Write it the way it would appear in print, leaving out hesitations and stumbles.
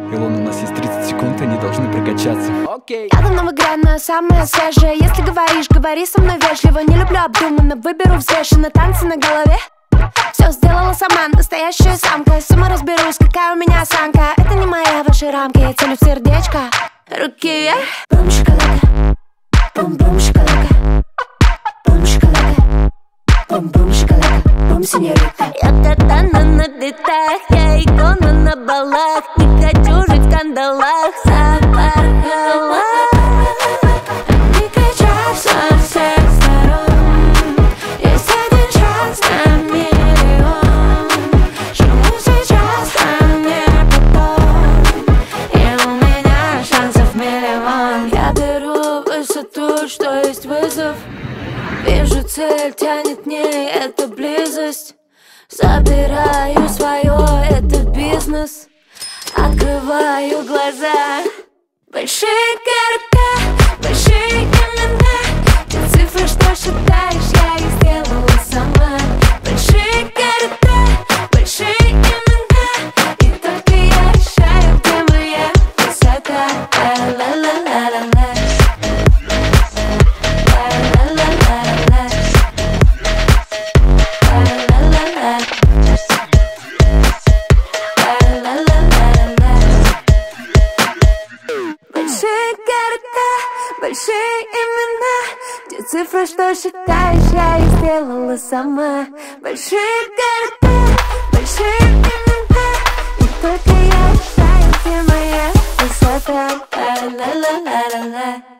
Илон, у нас есть 30 секунд, они должны прокачаться. Окей. Я давно в игре, но самое свежее. Если говоришь, говори со мной вежливо. Не люблю обдуманно, выберу взвешенно. Танцы на голове, все сделала сама, настоящая самка. Сама разберусь, какая у меня осанка. Это не мои ваши рамки, я целю в сердечко. Руки вверх. Бум, шоколада. Бум-бум, шоколада. Бум, шоколада. Бум-бум, шоколада. Бум, сеньорита. Я катана на битах, я икона на балах. Не хочу жить в кандалах, запахала. Они кричат со всех сторон. Есть один шанс на миллион. Живу сейчас, а не потом. И у меня шансов миллион. Я беру высоту, что есть вызов. Вижу цель, тянет к ней, это близость. Забираю свое, это бизнес. Открываю глаза. Большие города, большие имена. Те цифры, что считаешь, я их сделала сама. Большие города, большие имена. И только я решаю, где моя высота. Ла-ла-ла-ла-ла. Большие города, большие имена. Те цифры, что считаешь, я их сделала сама. Большие города, большие имена. И только я решаю, где моя высота. Ла-ла-ла-ла-ла.